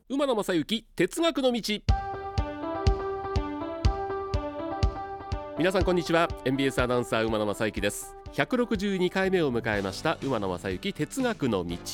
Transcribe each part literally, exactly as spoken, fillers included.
馬野正幸哲学の道。皆さんこんにちは。 エムビーエス アナウンサー馬野正幸です。ひゃくろくじゅうにかいめを迎えました馬野正幸哲学の道。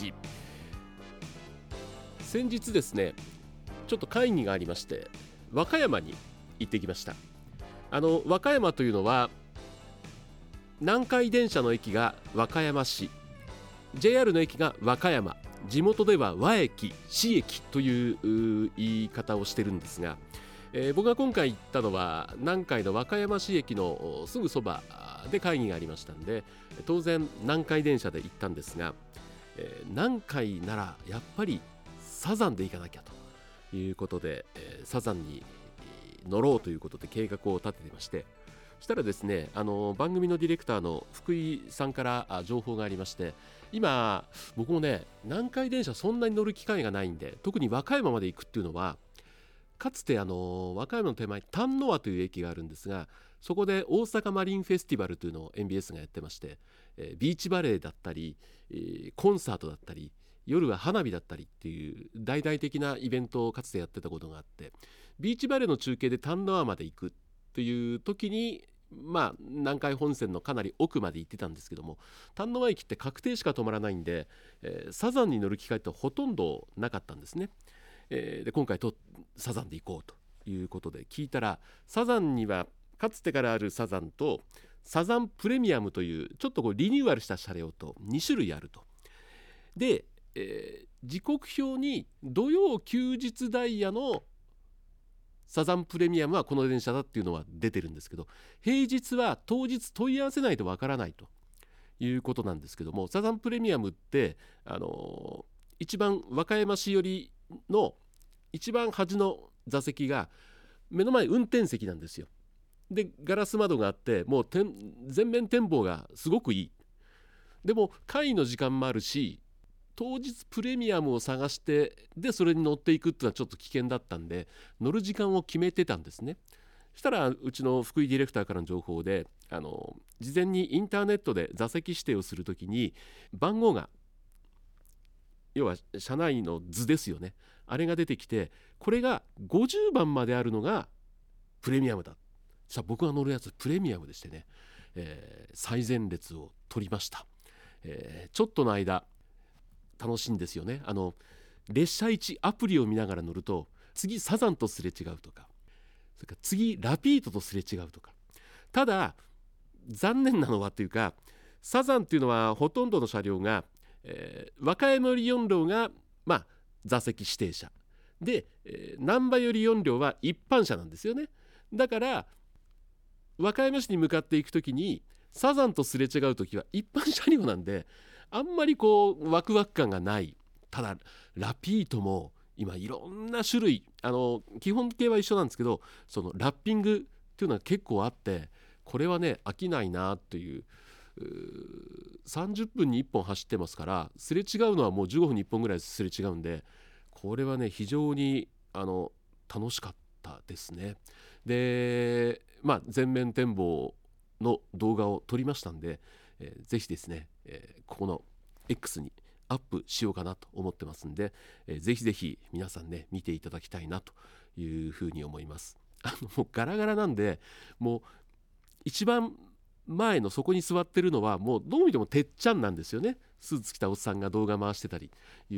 先日ですね、ちょっと会議がありまして和歌山に行ってきました。あの和歌山というのは南海電車の駅が和歌山市、 ジェイアール の駅が和歌山、地元では和駅、市駅という言い方をしてるんですが、えー、僕が今回行ったのは南海の和歌山市駅のすぐそばで会議がありましたんで、当然南海電車で行ったんですが、えー、南海ならやっぱりサザンで行かなきゃということで、えー、サザンに乗ろうということで計画を立てていまして、そしたらですね、あの番組のディレクターの福井さんから情報がありまして、今僕もね南海電車そんなに乗る機会がないんで、特に和歌山まで行くっていうのは、かつてあの和歌山の手前に丹野和という駅があるんですが、そこで大阪マリンフェスティバルというのを エムビーエス がやってまして、えー、ビーチバレーだったり、えー、コンサートだったり、夜は花火だったりっていう大々的なイベントをかつてやってたことがあって、ビーチバレーの中継で丹野和まで行くという時に、まあ南海本線のかなり奥まで行ってたんですけども、丹野和駅って確定しか止まらないんで、えー、サザンに乗る機会ってほとんどなかったんですね。えー、で今回とサザンで行こうということで聞いたら、サザンにはかつてからあるサザンとサザンプレミアムというちょっとこうリニューアルした車両とに種類あると。で、えー、時刻表に土曜休日ダイヤのサザンプレミアムはこの電車だっていうのは出てるんですけど、平日は当日問い合わせないとわからないということなんですけども、サザンプレミアムってあのー、一番和歌山市寄りの一番端の座席が目の前運転席なんですよ。でガラス窓があって、もう全面展望がすごくいい。でも会の時間もあるし、当日プレミアムを探してでそれに乗っていくっていうのはちょっと危険だったんで、乗る時間を決めてたんですね。そしたらうちの福井ディレクターからの情報で、あの事前にインターネットで座席指定をするときに番号が、要は車内の図ですよね、あれが出てきて、これがごじゅうばんまであるのがプレミアムだ。さあ僕が乗るやつプレミアムでしてね、えー、最前列を取りました。えー、ちょっとの間楽しいんですよね。あの列車いちアプリを見ながら乗ると、次サザンとすれ違うとか、それから次ラピートとすれ違うとか。ただ残念なのはというか、サザンっていうのはほとんどの車両が、えー、和歌山よりよん両が、まあ、座席指定車で、えー、難波よりよん両は一般車なんですよね。だから和歌山市に向かっていくときにサザンとすれ違うときは一般車両なんで、あんまりこうワクワク感がない。ただラピートも今いろんな種類、あの基本形は一緒なんですけど、そのラッピングっていうのは結構あって、これはね飽きないなっていう。うさんじゅっぷんにいっぽん走ってますから、すれ違うのはもうじゅうごふんにいっぽんぐらいすれ違うんで、これはね非常にあの楽しかったですね。で、まあ、全面展望の動画を撮りましたんで、えー、ぜひですね、えー、ここの X にアップしようかなと思ってますんで、えー、ぜひぜひ皆さんね見ていただきたいなというふうに思います。あのもうガラガラなんで、もう一番前のそこに座ってるのはもうどう見てもてっちゃんなんですよね。スーツ着たおっさんが動画回してたりいう、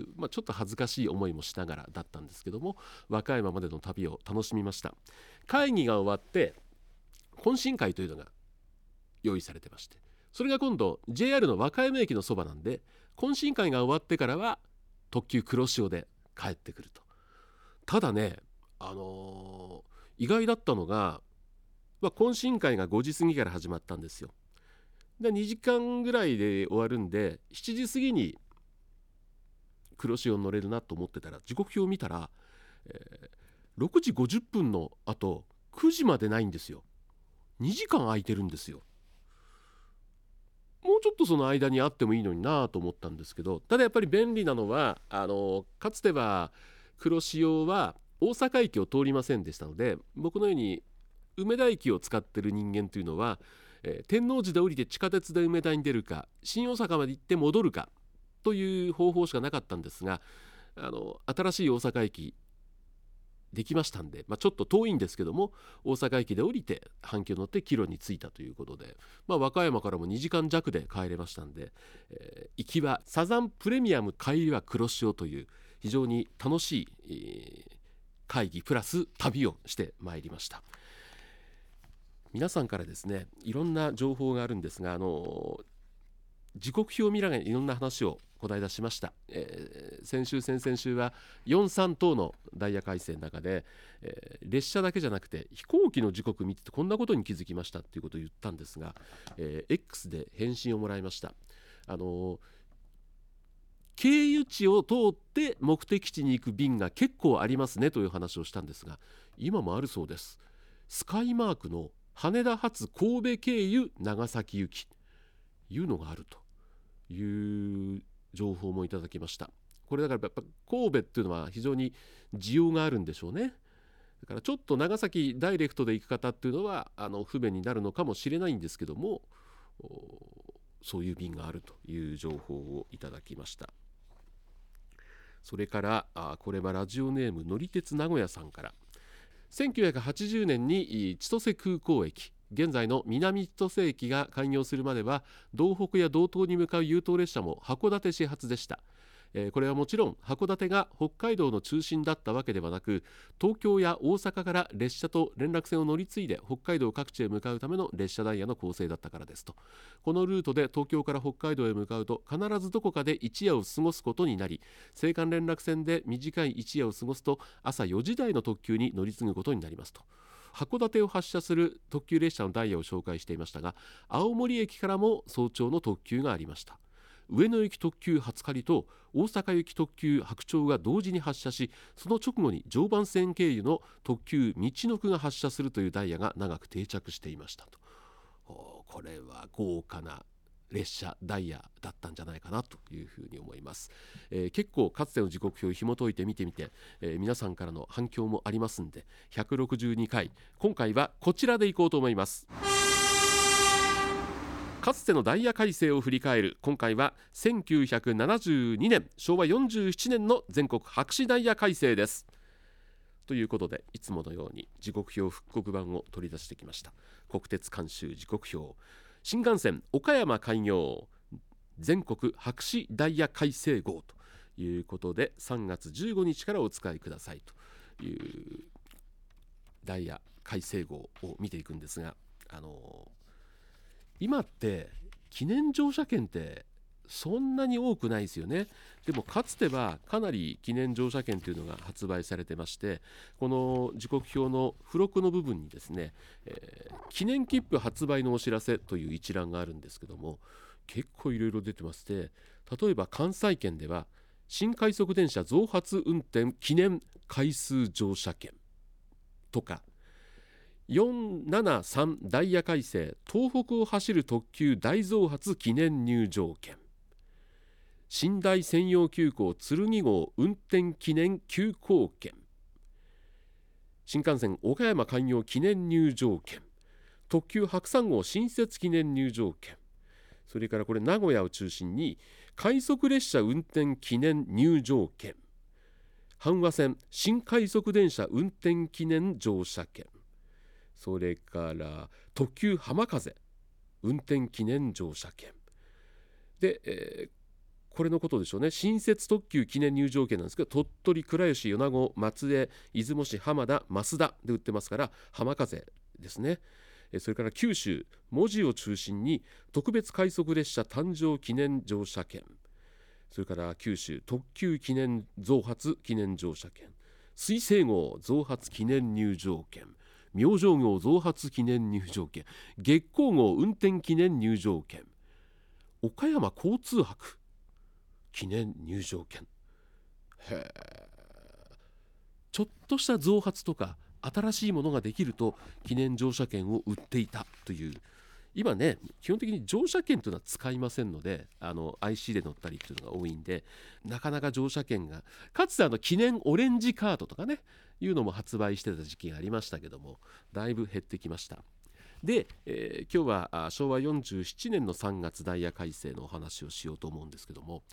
まあ、ちょっと恥ずかしい思いもしながらだったんですけども、和歌山までの旅を楽しみました。会議が終わって懇親会というのが用意されてまして、それが今度 ジェイアール の和歌山駅のそばなんで、懇親会が終わってからは特急黒潮で帰ってくると。ただね、あのー、意外だったのが、まあ、懇親会がごじ過ぎから始まったんですよ。でにじかんぐらいで終わるんで、しちじ過ぎに黒潮に乗れるなと思ってたら、時刻表を見たら、えー、ろくじごじゅっぷんのあとくじまでないんですよ。にじかん空いてるんですよ。もうちょっとその間にあってもいいのになと思ったんですけど、ただやっぱり便利なのは、あのかつては黒潮は大阪駅を通りませんでしたので、僕のように梅田駅を使ってる人間というのは、えー、天王寺で降りて地下鉄で梅田に出るか、新大阪まで行って戻るかという方法しかなかったんですが、 あの新しい大阪駅できましたんで、まあ、ちょっと遠いんですけども大阪駅で降りて阪急乗って帰路に着いたということで、まあ、和歌山からもにじかん弱で帰れましたんで、えー行きはサザンプレミアム、帰りは黒潮という非常に楽しい、えー会議プラス旅をしてまいりました。皆さんからですねいろんな情報があるんですが、あの時刻表を見ながらいろんな話をこの間しました、えー先週先々週はよんさん等のダイヤ改正の中で、えー列車だけじゃなくて飛行機の時刻見ててこんなことに気づきましたっていうことを言ったんですが、えー X で返信をもらいました。あの経由地を通って目的地に行く便が結構ありますねという話をしたんですが、今もあるそうです。スカイマークの羽田発神戸経由長崎行きいうのがあるという情報もいただきました。これだからやっぱ神戸っていうのは非常に需要があるんでしょうね。だからちょっと長崎ダイレクトで行く方っていうのはあの不便になるのかもしれないんですけども、そういう便があるという情報をいただきました。それからあこれはラジオネームのり鉄名古屋さんから、せんきゅうひゃくはちじゅうねんに千歳空港駅、現在の南千歳駅が開業するまでは道北や道東に向かう優等列車も函館始発でした。えーこれはもちろん函館が北海道の中心だったわけではなく、東京や大阪から列車と連絡船を乗り継いで北海道各地へ向かうための列車ダイヤの構成だったからですと。このルートで東京から北海道へ向かうと必ずどこかで一夜を過ごすことになり、青函連絡船で短い一夜を過ごすと朝よじ台の特急に乗り継ぐことになりますと。函館を発車する特急列車のダイヤを紹介していましたが、青森駅からも早朝の特急がありました。上野行き特急初狩と大阪行き特急白鳥が同時に発車し、その直後に常磐線経由の特急みちのくが発車するというダイヤが長く定着していましたと。おこれは豪華な列車ダイヤだったんじゃないかなというふうに思います。えー結構かつての時刻表を紐解いて見てみて、えー皆さんからの反響もありますんで、ひゃくろくじゅうにかい、今回はこちらでいこうと思います。かつてのダイヤ改正を振り返る。今回はせんきゅうひゃくななじゅうにねんしょうわよんじゅうななねんの全国白紙ダイヤ改正です。ということでいつものように時刻表復刻版を取り出してきました。国鉄監修時刻表、新幹線岡山開業全国白紙ダイヤ改正号ということで、さんがつじゅうごにちからお使いくださいというダイヤ改正号を見ていくんですが、あの今って記念乗車券ってそんなに多くないですよね。でもかつてはかなり記念乗車券というのが発売されてまして、この時刻表の付録の部分にですね、えー記念切符発売のお知らせという一覧があるんですけども、結構いろいろ出てまして、例えば関西圏では新快速電車増発運転記念回数乗車券とか、よんななさんダイヤ改正東北を走る特急大増発記念入場券、寝台専用急行剣号運転記念急行券、新幹線岡山開業記念入場券、特急白山号新設記念入場券、それからこれ名古屋を中心に快速列車運転記念入場券、阪和線新快速電車運転記念乗車券、それから特急浜風運転記念乗車券で、えーこれのことでしょうね。新設特急記念入場券なんですけど、鳥取、倉吉、米子、松江、出雲市、浜田、増田で売ってますから、浜風ですね。えーそれから九州、門司を中心に特別快速列車誕生記念乗車券、それから九州特急記念増発記念乗車券、水星号増発記念入場券、明星号増発記念入場券、月光号運転記念入場券、岡山交通博記念入場券、へーちょっとした増発とか新しいものができると記念乗車券を売っていたという。今ね、基本的に乗車券というのは使いませんので、あの アイシー で乗ったりというのが多いんで、なかなか乗車券が、かつてあの記念オレンジカードとかねいうのも発売してた時期がありましたけども、だいぶ減ってきました。で、えー今日はあしょうわよんじゅうななねんのさんがつダイヤ改正のお話をしようと思うんですけども、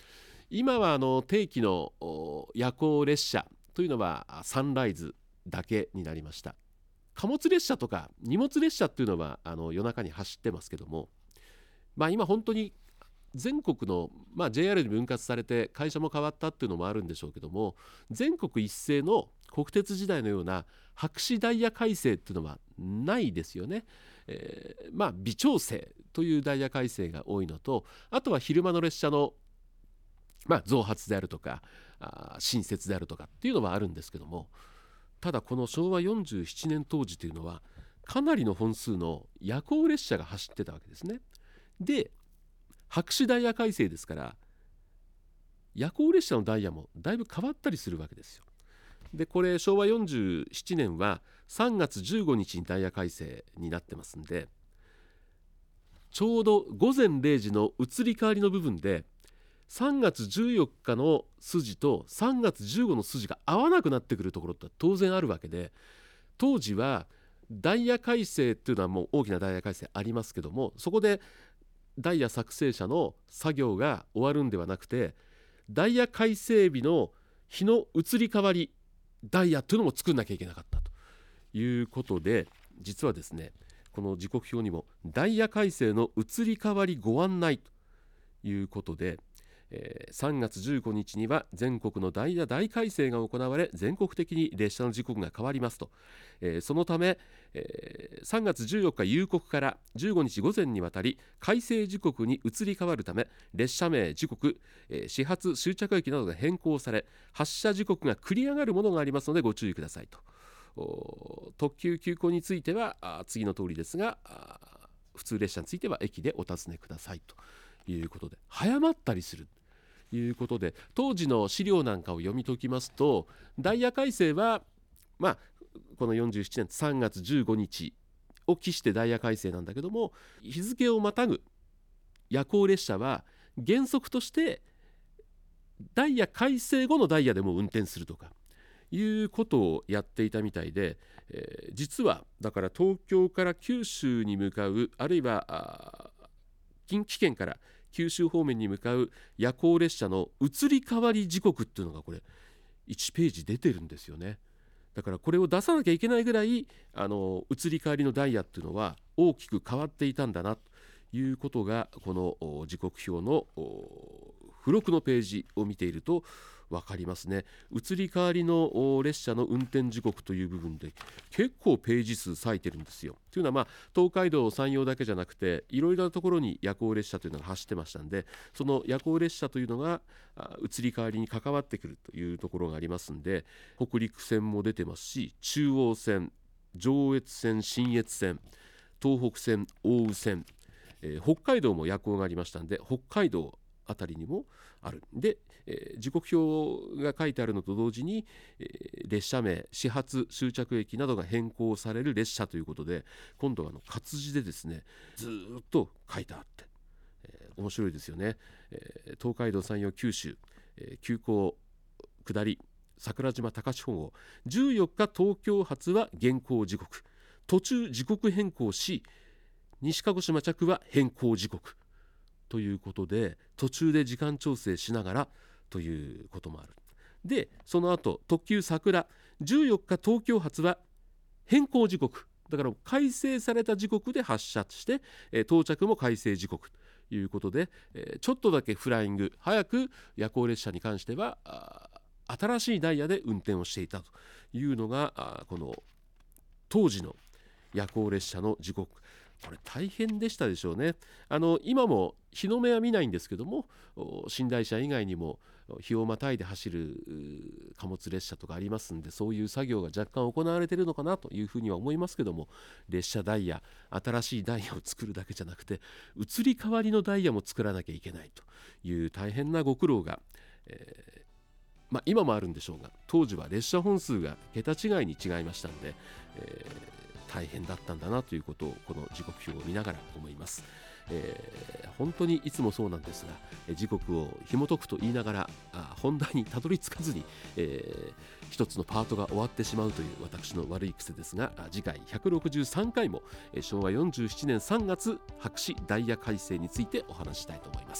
今はあの定期の夜行列車というのはサンライズだけになりました。貨物列車とか荷物列車っていうのはあの夜中に走ってますけども、まあ今本当に全国の、まあ、ジェイアール に分割されて会社も変わったっていうのもあるんでしょうけども、全国一斉の国鉄時代のような白紙ダイヤ改正っていうのはないですよね。えー、まあ微調整というダイヤ改正が多いのと、あとは昼間の列車の、まあ、増発であるとかあ新設であるとかっていうのはあるんですけども、ただこのしょうわよんじゅうななねん当時というのはかなりの本数の夜行列車が走ってたわけですね。で白紙ダイヤ改正ですから、夜行列車のダイヤもだいぶ変わったりするわけですよ。でこれしょうわよんじゅうななねんはさんがつじゅうごにちにダイヤ改正になってますんで、ちょうどごぜんれいじの移り変わりの部分でさんがつじゅうよっかの筋とさんがつじゅうごの筋が合わなくなってくるところって当然あるわけで、当時はダイヤ改正っていうのはもう大きなダイヤ改正ありますけども、そこでダイヤ作成者の作業が終わるんではなくて、ダイヤ改正日の日の移り変わりダイヤというのも作んなきゃいけなかったということで、実はですねこの時刻表にもダイヤ改正の移り変わりご案内ということで、えー、さんがつじゅうごにちには全国のダイヤ大改正が行われ、全国的に列車の時刻が変わりますと、えー、そのため、えー、さんがつじゅうよっか夕刻からじゅうごにち午前にわたり改正時刻に移り変わるため、列車名時刻、えー、始発終着駅などが変更され、発車時刻が繰り上がるものがありますのでご注意くださいと。特急急行については次の通りですが、普通列車については駅でお尋ねくださいということで、早まったりするということで、当時の資料なんかを読み解きますと、ダイヤ改正は、まあ、このよんじゅうななねんさんがつじゅうごにちを期してダイヤ改正なんだけども、日付をまたぐ夜行列車は原則としてダイヤ改正後のダイヤでも運転するとかいうことをやっていたみたいで、えー、実はだから東京から九州に向かう、あるいは近畿圏から九州方面に向かう夜行列車の移り変わり時刻っていうのがこれいちページ出てるんですよね。だからこれを出さなきゃいけないぐらいあの移り変わりのダイヤっていうのは大きく変わっていたんだなということが、この時刻表の付録のページを見ていると分かりますね。移り変わりの列車の運転時刻という部分で結構ページ数割いてるんですよ。というのは、まあ、東海道山陽だけじゃなくていろいろなところに夜行列車というのが走ってましたんで、その夜行列車というのが移り変わりに関わってくるというところがありますんで、北陸線も出てますし、中央線、上越線、信越線、東北線、奥羽線、えー、北海道も夜行がありましたんで、北海道あたりにもあるで、えー、時刻表が書いてあるのと同時に、えー、列車名、始発終着駅などが変更される列車ということで、今度はあの活字でですねずっと書いてあって、えー、面白いですよね。えー、東海道山陽九州、えー、急行下り桜島高千穂号じゅうよっか東京発は現行時刻、途中時刻変更し西鹿児島着は変更時刻ということで、途中で時間調整しながらということもある。でその後特急さくらじゅうよっか東京発は変更時刻、だから改正された時刻で発車して、えー、到着も改正時刻ということで、えー、ちょっとだけフライング早く夜行列車に関しては新しいダイヤで運転をしていたというのがこの当時の夜行列車の時刻。これ大変でしたでしょうね。あの今も日の目は見ないんですけども、寝台車以外にも日をまたいで走る貨物列車とかありますんで、そういう作業が若干行われているのかなというふうには思いますけども、列車ダイヤ、新しいダイヤを作るだけじゃなくて移り変わりのダイヤも作らなきゃいけないという大変なご苦労が、えーまあ、今もあるんでしょうが、当時は列車本数が桁違いに違いましたんで、えー大変だったんだなということをこの時刻表を見ながら思います。えー、本当にいつもそうなんですが、時刻を紐解くと言いながらあ本題にたどり着かずに、えー、一つのパートが終わってしまうという私の悪い癖ですが、次回ひゃくろくじゅうさんかいもしょうわよんじゅうななねんさんがつ白紙ダイヤ改正についてお話したいと思います。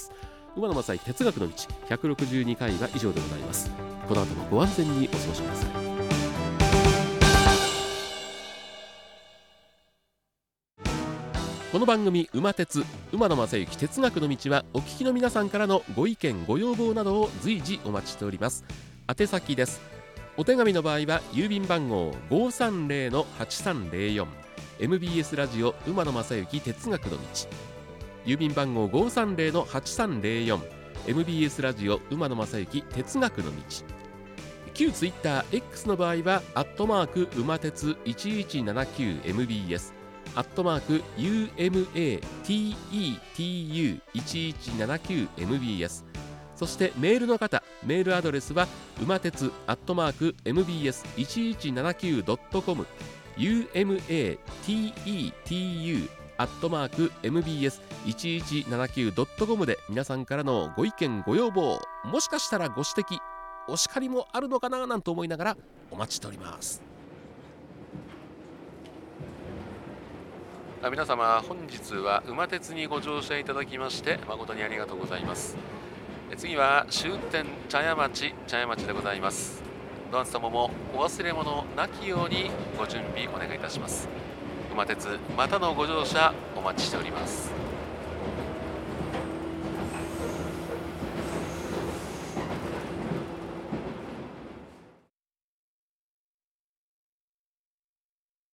馬野正幸哲学の道ひゃくろくじゅうにかいは以上でございます。この後もご安全にお過ごしください。この番組馬鉄馬野正幸哲学の道はお聞きの皆さんからのご意見ご要望などを随時お待ちしております。宛先です。お手紙の場合は郵便番号 ごーさんぜろのはちさんぜろよん エムビーエス ラジオ馬野正幸哲学の道、郵便番号 ごーさんぜろのはちさんぜろよん エムビーエス ラジオ馬野正幸哲学の道、旧ツイッター X の場合はアットマーク馬鉄いちいちななきゅうエムビーエスアットマーク ユーエムエーティーイーティーユーいちいちななきゅうエムビーエス、 そしてメールの方、メールアドレスは馬鉄アットマーク エムビーエスいちいちななきゅうドットコム ユーエムエーティーイーティーユー アットマーク エムビーエスいちいちななきゅうドットコム で皆さんからのご意見ご要望、もしかしたらご指摘お叱りもあるのかななんて思いながらお待ちしております。皆様、本日は馬鉄にご乗車いただきまして誠にありがとうございます。次は終点茶屋町茶屋町でございます。どなた様もお忘れ物なきようにご準備お願いいたします。馬鉄またのご乗車お待ちしております。